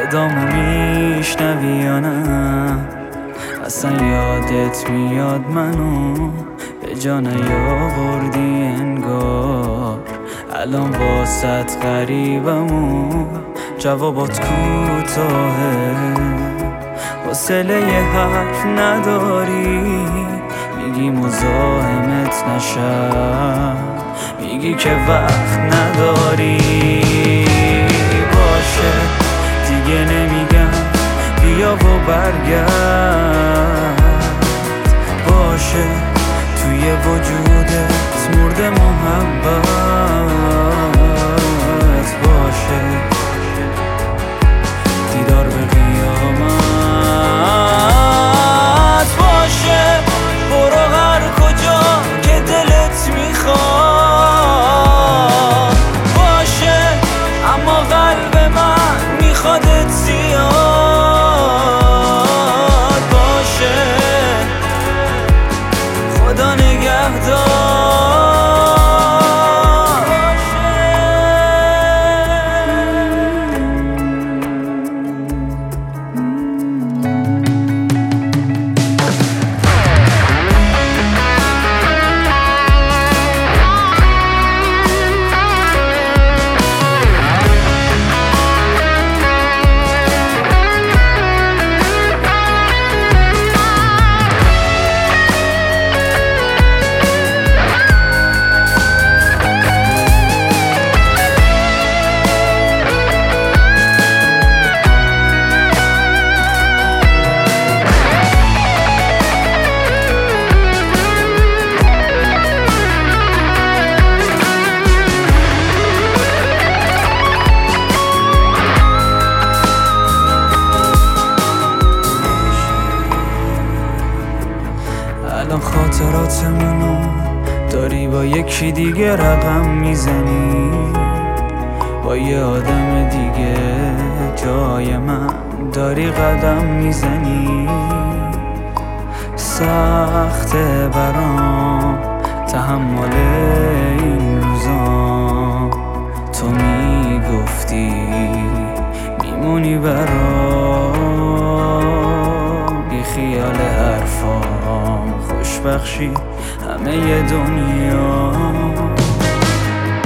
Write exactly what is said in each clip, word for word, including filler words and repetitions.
صدامو میشنوی یا نه؟ اصلا یادت میاد منو به جا نیاوردی انگار. الان واسط غریبم و جوابات کوتاهه، حوصله یه حرف نداری، میگی مزاحمت نشم، میگی که وقت نداری. باشه دیگه نمیگم بیا و برگرد، باشه توی وجودت مرده محبت، باشه دیدار به قیامت، باشه برو هر کجا که دلت میخواد، باشه اما قلب من میخوادت زیاد، باشه خدا نگهدار. الان خاطراتمونو داری با یکی دیگه رقم میزنی، با یه آدم دیگه جای من داری قدم میزنی. سخته برام تحمل این روزا، تو میگفتی میمونی برام، بی خیال حرفام خوشبخشی همه ی دنیا.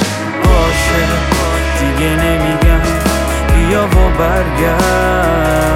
باشه دیگه نمیگم بیا و برگرد،